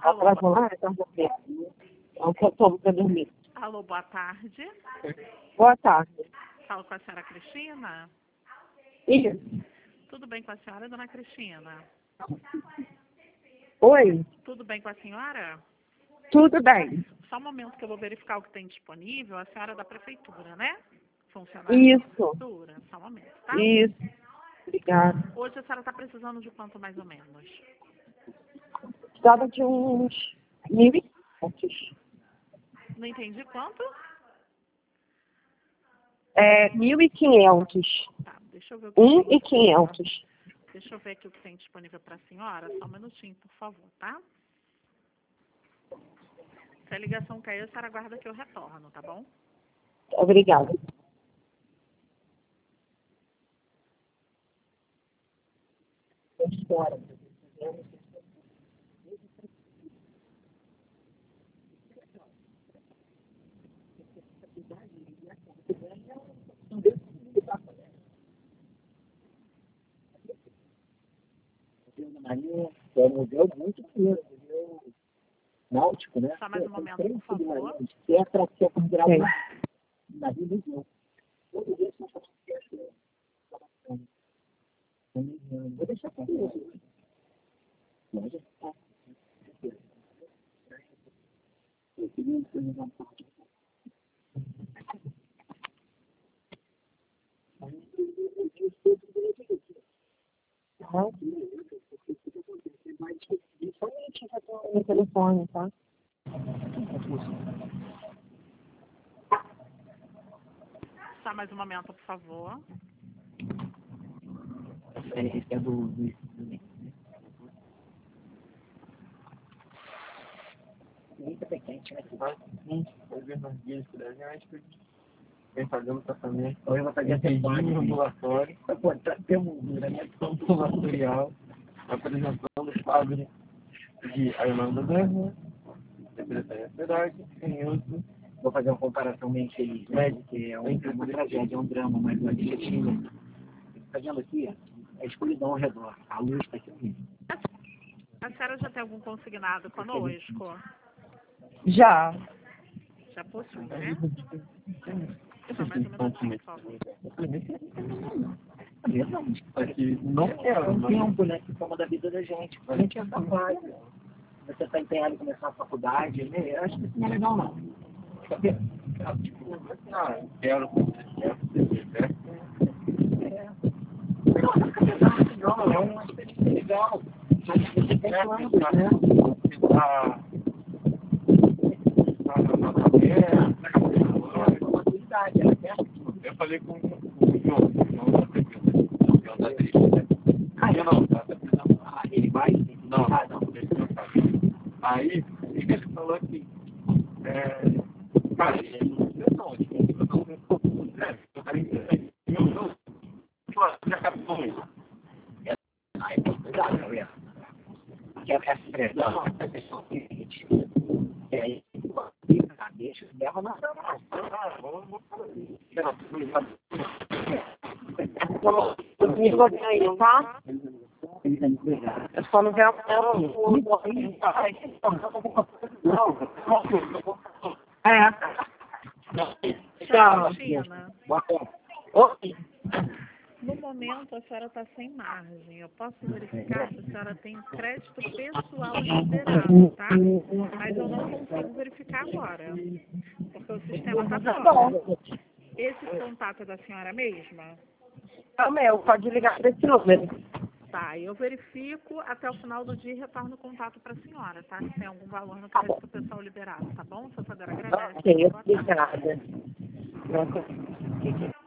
Alô, Então vou ver. Então, eu tomo para dormir. alô, boa tarde. Boa tarde. Falo com a senhora Cristina. Isso. Tudo bem com a senhora, dona Cristina? Oi, Tudo bem com a senhora? tudo bem? Só um momento que eu vou verificar o que tem disponível. A senhora é da prefeitura, né? Funcionária da Isso, prefeitura. Só um momento, tá? isso. Obrigada. Hoje a senhora está precisando de quanto mais ou menos? Precisava de uns 1.500. Não entendi quanto? 1.500. Tá, deixa eu ver o que tem. 1.500. Deixa eu ver aqui o que tem disponível para a senhora. Só um minutinho, por favor, tá? Se a ligação cair, a senhora aguarda que eu retorno, tá bom? Obrigada. É um museu muito bonito, museu náutico, né? Só mais um momento, por favor. Que é para ser considerado Sim. na vida museu. Todo dia são vou deixar para você. Somente já estou no telefone, tá? Só mais um momento, por favor. Esse é do muito pequeno, né? Vem fazendo tratamento, Ou eu vou fazer entendi, ambulatório, para botar ter um durante ambulatorial, apresentando os quadros de Armando Dana, depressão e ansiedade, em uso. vou fazer uma comparação meio infeliz, né? Que é uma tragédia, é um drama, mas uma diretiva. Está vendo aqui? É a escuridão ao redor. A luz está aqui horrível. A senhora já tem algum consignado conosco? Já. Já possui, né? Só mais um minutinho, por favor. Aqui não É quero, um mas tempo, né? Que toma da vida da gente. A gente é capaz. Você está empenhado em começar a faculdade, né? Eu acho que isso não é legal, não. quero certo? Não, é uma experiência legal. Mas você tem planos, né? Maturidade, ela quer. Eu falei com o João da prefeitura, da atriz. Ele vai? Não, deixa eu falar. Aí, ele falou assim, cara, já acabou isso. Aí, cuidado, tá vendo? Que essa expressão, essa questão seguinte, deixa, leva na Comigo ganho, tá? Eu só não quero Tchau. Cristina, Oi. no momento a senhora está sem margem. Eu posso verificar se a senhora tem crédito pessoal liberado, tá? Mas eu não consigo verificar agora, porque o sistema está Tá fora. bom. Esse contato é da senhora mesma? É o meu, pode ligar para esse número. Tá, eu verifico até o final do dia e retorno o contato para a senhora, tá? Se tem algum valor no crédito pessoal liberado, tá bom? Se a senhora agradece. Ok, Boa tarde. obrigada.